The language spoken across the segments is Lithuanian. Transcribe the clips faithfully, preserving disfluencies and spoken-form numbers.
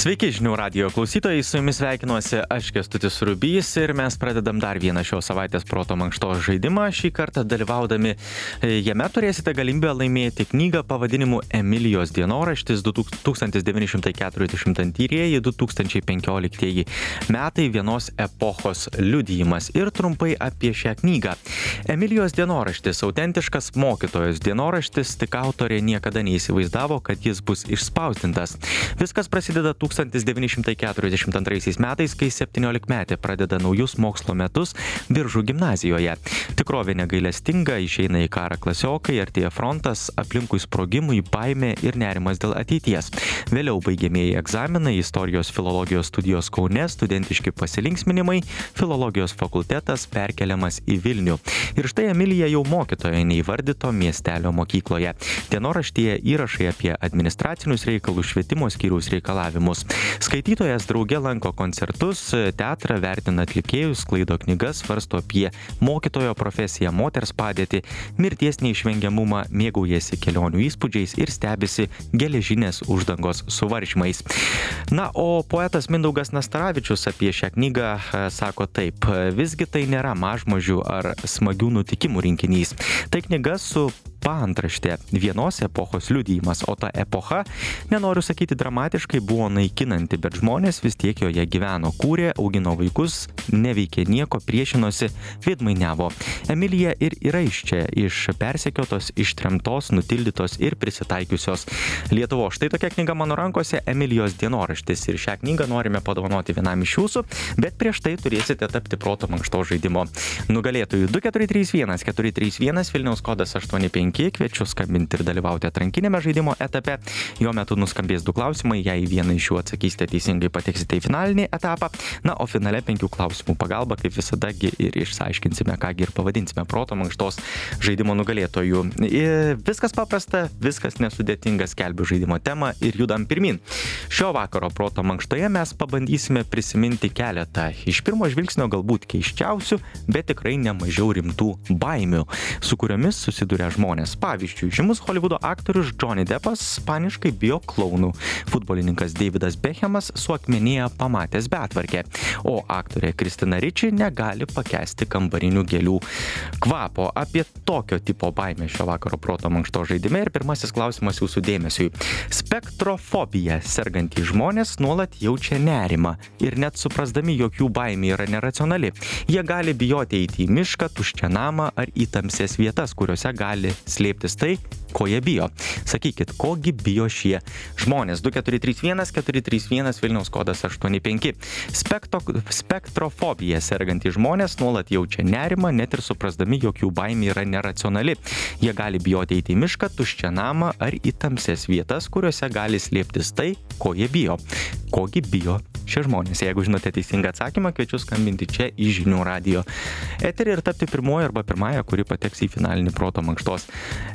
Sveiki žinių radijo klausytojai, su jumis sveikinuosi aš Kęstutis Rubys ir mes pradedam dar vieną šios savaitės proto mankštos žaidimą. Šį kartą dalyvaudami jame turėsite galimybę laimėti knygą pavadinimu Emilijos dienoraštis tūkstantis devyni šimtai keturiasdešimt antrieji - du tūkstančiai penkioliktieji metai vienos epochos liudijimas. Ir trumpai apie šią knygą. Emilijos dienoraštis - autentiškas mokytojos dienoraštis, tik autorė niekada neįsivaizdavo, kad jis bus išspausdintas. Viskas prasideda tūkstantis devyni šimtai keturiasdešimt antraisiais metais, kai septyniolikmetė pradeda naujus mokslo metus Biržų gimnazijoje. Tikrovė negailestinga, išeina į karą klasiokai, artėja frontas, aplinkui sprogimai, baimė ir nerimas dėl ateities. Vėliau baigiamieji egzaminai, istorijos filologijos studijos Kaune, studentiški pasilinksminimai, filologijos fakultetas perkeliamas į Vilnių. Ir štai Emilija jau mokytoja neįvardyto miestelio mokykloje. Dienoraštyje įrašai apie administracinius reikalus, švietimo skyriaus reikalavimus. Skaitytojas drauge lanko koncertus, teatrą, vertina atlikėjus, sklaido knygas, svarsto apie mokytojo profesiją, moters padėtį, mirties neišvengiamumą, mėgaujasi kelionių įspūdžiais ir stebisi geležinės uždangos suvaržymais. Na, o poetas Mindaugas Nastaravičius apie šią knygą sako taip: visgi tai nėra mažmožių ar smagių nutikimų rinkinys. Tai knyga su paantraštė vienos epochos liudijimas, o ta epocha, nenoriu sakyti dramatiškai, buvo naikinanti, bet žmonės vis tiek joje gyveno, kūrė, augino vaikus, neveikė nieko, priešinosi, veidmainiavo. Emilija ir yra iš čia, iš persekiotos, ištremtos, nutildytos ir prisitaikiusios Lietuvos. Štai tokia knyga mano rankose, Emilijos dienoraštis, ir šią knygą norime padovanoti vienam iš jūsų, bet prieš tai turėsite tapti proto mankštos žaidimo nugalėtojų. Du keturi trys vienas keturi trys vienas Vilniaus kodas aštuoni penki. Kviečiu skambinti ir dalyvauti atrankinėme žaidimo etape. Jo metu nuskambės du klausimai, jei vieną iš jų atsakysite teisingai, pateksite į finalinį etapą. Na, o finale penkių klausimų pagalba, kaip visadagi, ir išsiaiškinsime, kągi ir pavadinsime proto mankštos žaidimo nugalėtojų. Ir viskas paprasta, viskas nesudėtinga, skelbiu žaidimo temą ir judam pirmin. Šio vakaro proto mankštoje mes pabandysime prisiminti keletą iš pirmo žvilgsnio galbūt keiščiausių, bet tikrai nemažiau rimtų baimių, su kuriomis susiduria žmonės. Pavyzdžiui, žymus Holivudo aktorius Johnny Deppas paniškai bijo klounų. Futbolininkas Davidas Beckhamas suakmenėja pamatęs betvarkę. O aktorė Kristina Ricci negali pakęsti kambarinių gėlių kvapo. Apie tokio tipo baimę šio vakaro proto mankštos žaidime. Ir pirmasis klausimas jūsų dėmesiui. Spektrofobija sergantys žmonės nuolat jaučia nerimą ir net suprasdami, jog jų baimė yra neracionali. Jie gali bijoti eiti į mišką, tuščią namą ar į tamsias vietas, kuriuose gali slėptis tai, ko jie bijo. Sakykit, kogi bijo šie žmonės? Du keturi trys vienas keturi trys vienas Vilniaus kodas aštuoni penki. Spektro, spektrofobija sergantys žmonės nuolat jaučia nerimą, net ir suprasdami, jog jų baimė yra neracionali. Jie gali bijoti eiti į mišką, tuščią namą ar į tamsias vietas, kuriuose gali slėptis tai, ko jie bijo. Kogi bijo šie žmonės? Jeigu žinote teisingą atsakymą, kviečiu skambinti čia į žinių radijo eterį ir tapti pirmoji arba pirmąją, kuri pateks į finalinį proto mankštos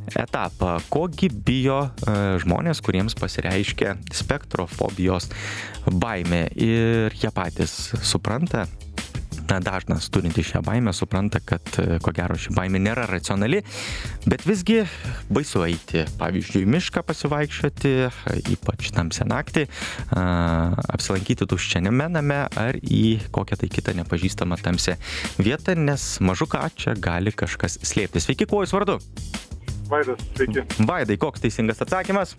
etapą. Kogi bijo e, žmonės, kuriems pasireiškia spektrofobijos baimė, ir jie patys supranta, na, dažnas turinti šią baimę supranta, kad ko gero ši baimė nėra racionali, bet visgi baisu eiti, pavyzdžiui, į mišką pasivaikščioti, ypač tamsią naktį, apsilankyti tuščiame name ar į kokią tai kitą nepažįstamą tamsią vietą, nes mažu ką čia gali kažkas slėptis. Sveiki, kuo jūs vardu? Vaidas, sveiki. Vaidai, koks teisingas atsakymas?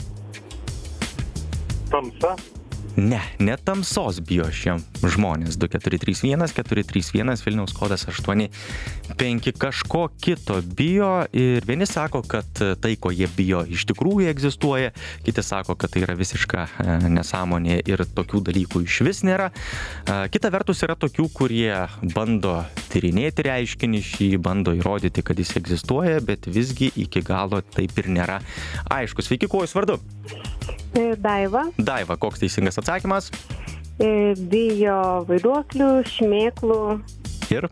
Tamsa. Ne, ne tamsos bijo šie žmonės. Du keturi trys vienas keturi trys vienas Vilniaus kodas aštuoni penki. Kažko kito bijo, ir vieni sako, kad tai, ko jie bijo, iš tikrųjų egzistuoja, kiti sako, kad tai yra visiška nesąmonė ir tokių dalykų iš vis nėra. Kita vertus yra tokių, kurie bando tyrinėti reiškinį šį, bando įrodyti, kad jis egzistuoja, bet visgi iki galo taip ir nėra aišku. Sveiki, kuo jūs vardu? Daiva. Daiva, koks teisingas atsakymas? Bijo vaiduoklių, šmėklų. Ir?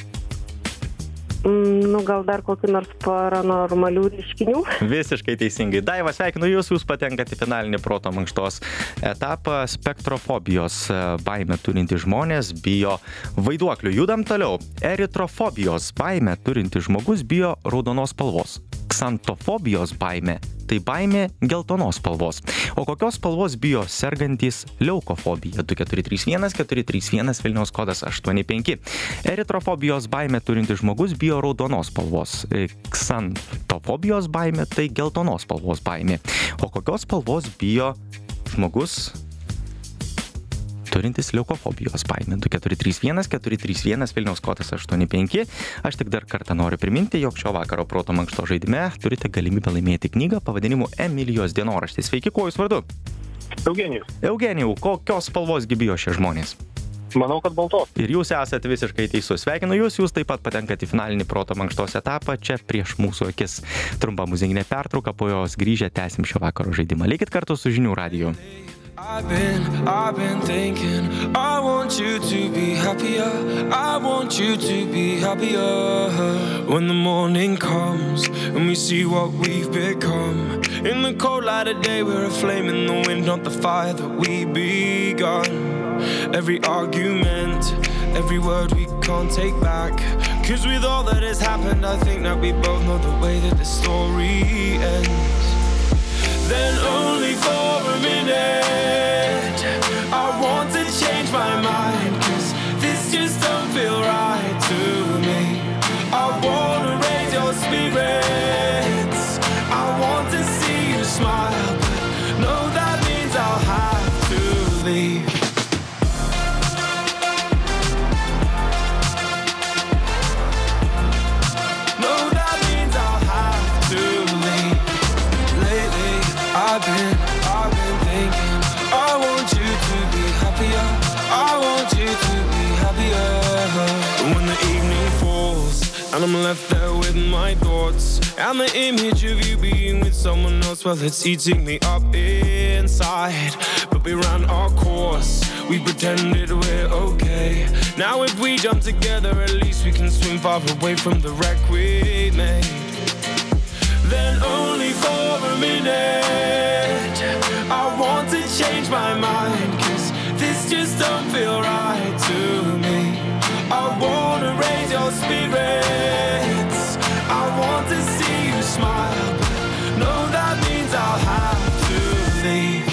Nu, gal dar kokių nors paranormalių reiškinių. Visiškai teisingai. Daiva, sveikinu jūs, jūs patenkate į finalinį proto mankštos etapą. Spektrofobijos baimę turinti žmonės bijo vaiduoklių. Judam toliau. Eritrofobijos baimę turinti žmogus bijo raudonos spalvos. ksantofobijos baimė tai baimė geltonos spalvos. O kokios spalvos bijo sergantys leukofobija? du keturi trys vienas keturi trys vienas Vilniaus kodas aštuoni penki. Eritrofobijos baimė turintis žmogus bijo raudonos spalvos. Ksantofobijos baimė tai geltonos spalvos baimė. O kokios spalvos bijo žmogus turintis leukofobijos baimę? du keturi trys vienas keturi trys vienas Vilniaus kodas aštuoni penki. Aš tik dar kartą noriu priminti, jog šio vakaro proto mankšto žaidime turite galimybę laimėti knygą pavadinimu Emilijos dienoraštis. Sveiki, kuo jūs vardu? Eugenijus. Eugenijau, kokios spalvos gi bijo šie žmonės? Manau, kad baltos. Ir jūs esate visiškai teisus. Sveikinu jūs, jūs taip pat patenkate į finalinį proto mankštos etapą. Čia prieš mūsų akis trumpa muzikinė pertrauka, po jos grįžę tęsim šio vakaro žaidimą. Likit kartu su Žinių radiju. I've been, I've been thinking, I want you to be happier, I want you to be happier. When the morning comes and we see what we've become, in the cold light of day we're a flame in the wind, not the fire that we begun. Every argument, every word we can't take back, 'cause with all that has happened I think that we both know the way that the story ends. Then only for a minute I want to change my mind, 'cause this just don't feel right to me. I wanna raise your spirits, I want to see you smile, but no, that means I'll have to leave. I've been, I've been thinking, I want you to be happier, I want you to be happier. When the evening falls and I'm left there with my thoughts, and the image of you being with someone else, well, it's eating me up inside. But we ran our course, we pretended we're okay. Now if we jump together, at least we can swim far away from the wreck we made. Then only for a minute I want to change my mind, 'cause this just don't feel right to me. I wanna raise your spirits, I want to see you smile, but no, that means I'll have to leave.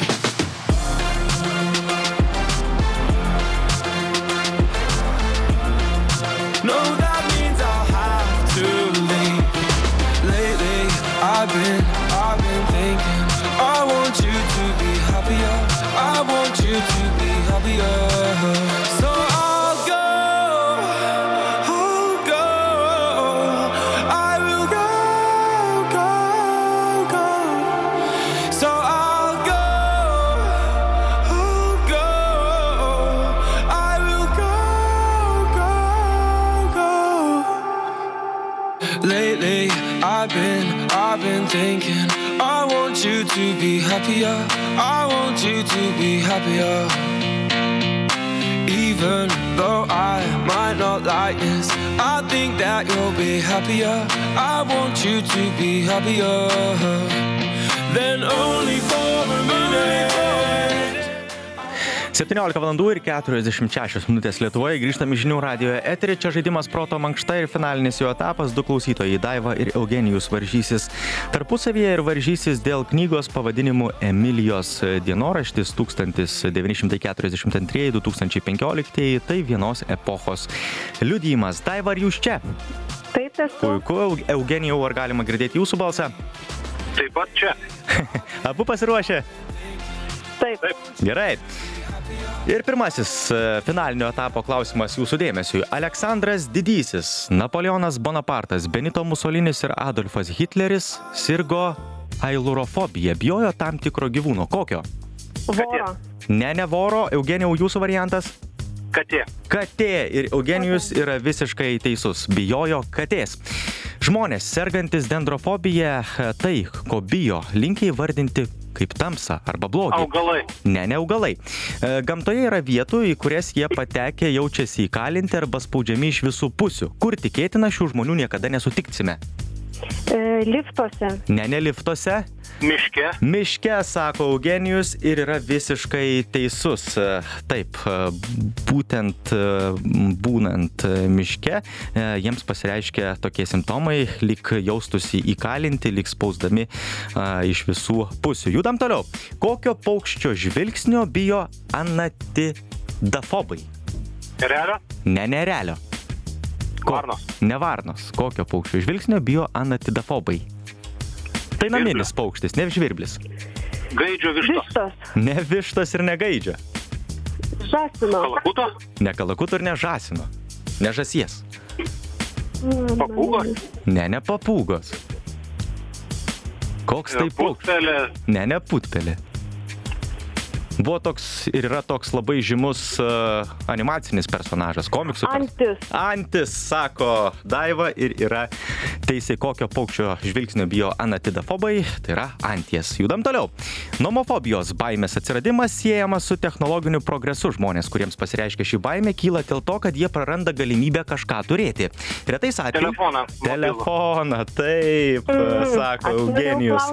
No, that means I'll have to leave. Lately I've been, I've been thinking, I want you to be happier, I want you to be happier. So I'll go, I'll go, I will go, go, go. So I'll go, I'll go, I will go, go, go. Lately I've been, I've been thinking, I want you to be happier, I want you to be happier. Even though I might not like this, I think that you'll be happier, I want you to be happier. Then only for a minute. septyniolika valandų ir keturiasdešimt šešios minutės Lietuvoje. Grįžtam į Žinių radijo eterį. Čia žaidimas proto mankšta ir finalinis jo etapas. Du klausytojai, Daiva ir Eugenijus, varžysis tarpusavyje ir varžysis dėl knygos pavadinimu Emilijos dienoraštis tūkstantis devyni šimtai keturiasdešimt antrieji - du tūkstančiai penkioliktieji. Tai vienos epochos liudijimas. Daiva, ar jūs čia? Taip, esu. Puiku. Eugenijau, ar galima girdėti jūsų balsą? Taip pat čia. Abu pasiruošę? Taip. Taip. Gerai. Ir pirmasis finalinio etapo klausimas jūsų dėmesiui. Aleksandras Didysis, Napoleonas Bonapartas, Benito Musolinis ir Adolfas Hitleris sirgo ailurofobija, bijojo tam tikro gyvūno. Kokio? Voro. Ne, ne voro. Eugenijau, jūsų variantas? Katė. Katė. Ir Eugenijus yra visiškai teisus. Bijojo katės. Žmonės sergantis dendrofobija, tai, ko bijo, linkia įvardinti kaip tamsą arba blogį. Augalai. Ne, ne augalai. Gamtoje yra vietų, į kurias jie patekę jaučiasi įkalinti arba spaudžiami iš visų pusių. Kur tikėtina šių žmonių niekada nesutiksime? E, liftuose. Ne, ne liftuose. Miške. Miške, sako Eugenijus, ir yra visiškai teisus. Taip, būtent būnant miške, jiems pasireiškia tokie simptomai, lyg jaustųsi įkalinti, lyg spausdami iš visų pusių. Judam toliau. Kokio paukščio žvilgsnio bijo anatidafobai? Erelio? Ne, ne erelio. Ko? Varnos. Ne varnos. Kokio paukščio žvilgsnio bijo anatidafobai? Tai naminis paukštis, ne žvirblis. Gaidžio vištos. Vištos. Ne vištos ir ne gaidžio. Žąsino. Kalakuto? Ne kalakuto ir ne žąsino. Ne žąsies. Papūgos? Ne, ne papūgos. Koks tai paukštis? Putpelė. Ne, ne putpelė. Buvo toks ir yra toks labai žymus uh, animacinis personažas, komiksų. Antis. Antis, sako Daiva, ir yra teisė, kokio paukščio žvilgsnio bijo anatidafobai, tai yra anties. Judam toliau. Nomofobijos baimės atsiradimas siejamas su technologiniu progresu. Žmonės, kuriems pasireiškia šį baimę, kyla dėl to, kad jie praranda galimybę kažką turėti. Retais atvejais. Telefoną. Telefoną, taip, mm, sako Eugenijus.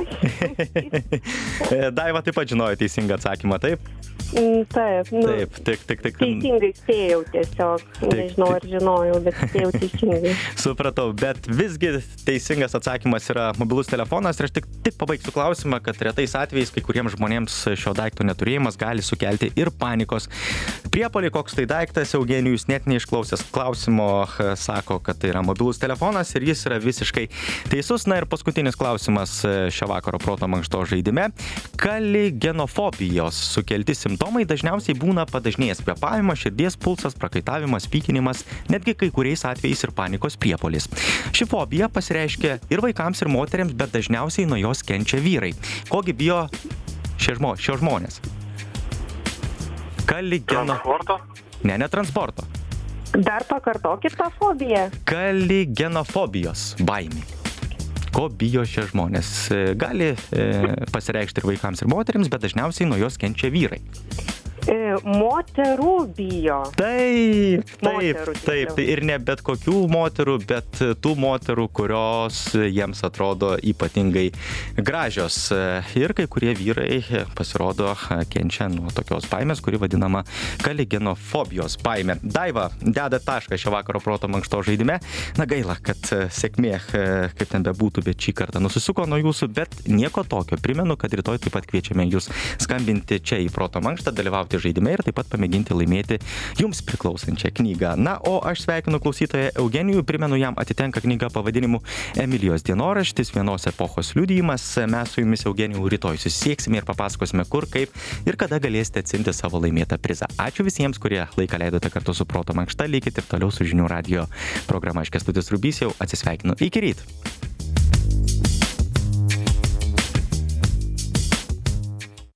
Daiva taip pat žinojo teisingą atsakymą, taip? Taip, nu, Taip, tik, tik, tik. teisingai spėjau tiesiog. Nežinau, ar žinojau, bet spėjau teisingai. Supratau, bet visgi teisingas atsakymas yra mobilus telefonas ir aš tik, tik pabaigsiu klausimą, kad retais atvejais kai kuriems žmonėms šio daikto neturėjimas gali sukelti ir panikos priepuolį. Koks tai daiktas, Eugenijus net neišklausęs klausimo sako, kad tai yra mobilus telefonas ir jis yra visiškai teisus. Na ir paskutinis klausimas šio vakaro proto mankšto žaidime. Kaligenofobijos sukelti simptomai dažniausiai būna padažnėjęs kvėpavimas, širdies pulsas, prakaitavimas, pykinimas, netgi kai kuriais atvejais ir panikos priepuolis. Ši fobija pasireiškia ir vaikams, ir moteriams, bet dažniausiai nuo jos kenčia vyrai. Kogi bijo šie, žmo, šie žmonės? Kaligeno... Transporto? Ne, ne transporto. Dar pakartokit tą fobiją. Kaligenofobijos baimė. Ko bijo šie žmonės? Gali e, pasireikšti ir vaikams, ir moteriams, bet dažniausiai nuo jos kenčia vyrai. E, moterų bijo. Taip, taip, Moterų, taip. Tai ir ne bet kokių moterų, bet tų moterų, kurios jiems atrodo ypatingai gražios. Ir kai kurie vyrai pasirodo kenčia nuo tokios baimės, kuri vadinama kaligenofobijos baimė. Daiva, deda tašką šio vakaro proto mankšto žaidime. Na gaila, kad sėkmė, kaip ten bebūtų, bet šį kartą nusisuko nuo jūsų, bet nieko tokio. Primenu, kad rytoj taip pat kviečiame jūs skambinti čia į proto mankštą, dalyvauti žaidime ir taip pat pamėginti laimėti jums priklausančią knygą. Na, o aš sveikinu klausytoją Eugenijų, primenu, jam atitenka knyga pavadinimu Emilijos dienoraštis, vienos epochos liudijimas. Mes su jumis, Eugenijų, rytoj susisieksime ir papasakosime, kur, kaip ir kada galėsite atsiimti savo laimėtą prizą. Ačiū visiems, kurie laiką leidote kartu su proto mankšta, likite ir toliau su Žinių radijo programa. Aš Kęstutis Rubys, jau atsisveikinu. Iki ryt.